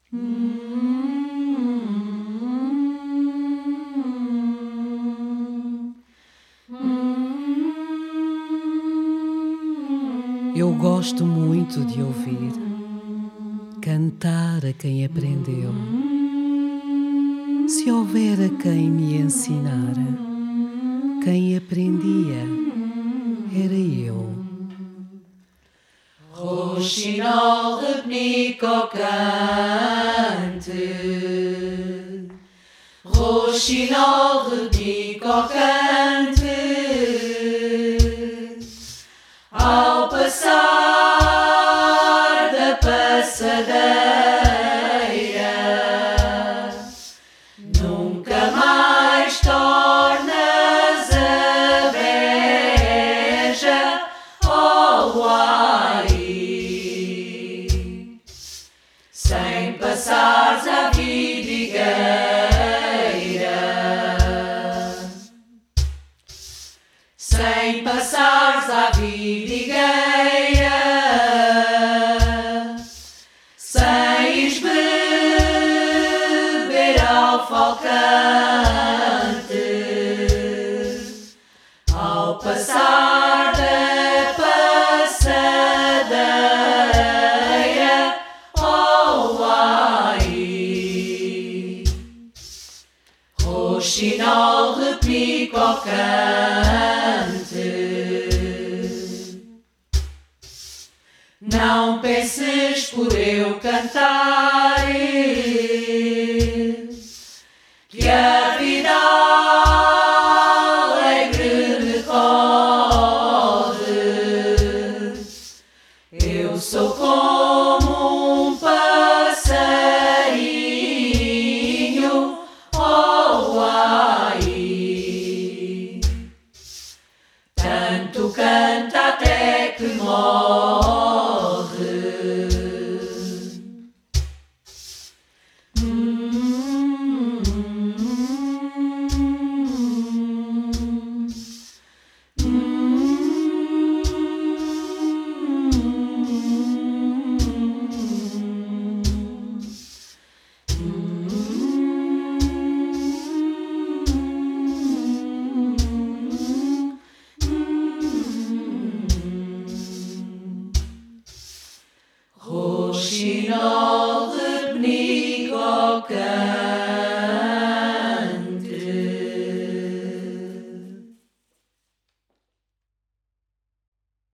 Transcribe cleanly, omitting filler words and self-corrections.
Eu gosto muito de ouvir cantar a quem aprendeu. Se houver a quem me ensinara, quem aprendia era eu. Rochinol repnico cante, Rochinol repnico cante, ao passar da passadeira, nunca mais tornas a beija, oh ai, sem passares a vidigueira, sem passares a vidigueira, sem ires beber ao falcante, ao passar da passadeira, oh ai, Rochinol repico cante. Não penses por eu cantar que a vida alegre me corre. Eu sou como um passarinho, oh ai, tanto canta até que morre. Rochinol repnico cante.